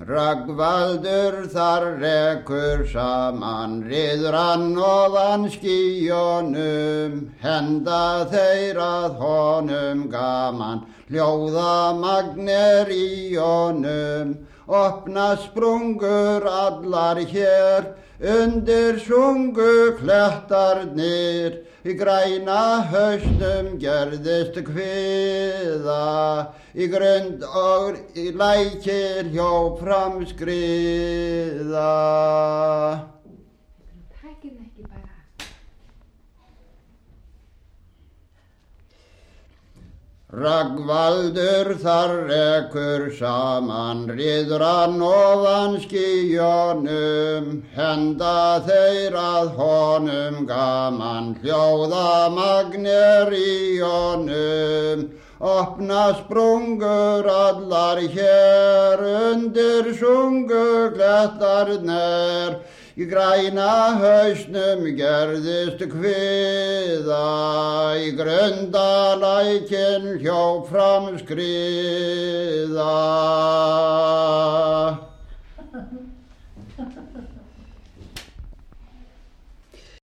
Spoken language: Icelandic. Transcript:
Rögnvaldur þar rekur saman, riður hann ofan skýjunum, henda þeir að honum gaman, hljóðamagnir í honum, opna sprungur allar hér, undir sungu klettarnir, í græna haustum gerðist kviða, í grund og í lækir hjó fram skriða. Takið ekki bara. Rögnvaldur þar rekur saman, riður hann ofan skýjunum, henda þeir að honum gaman, hljóðamagnir í honum, opna sprungur allar hér, undir sungu klettarnir, í græna hausnum gerðist kviða, í grunda lækinn hljóp fram skriða.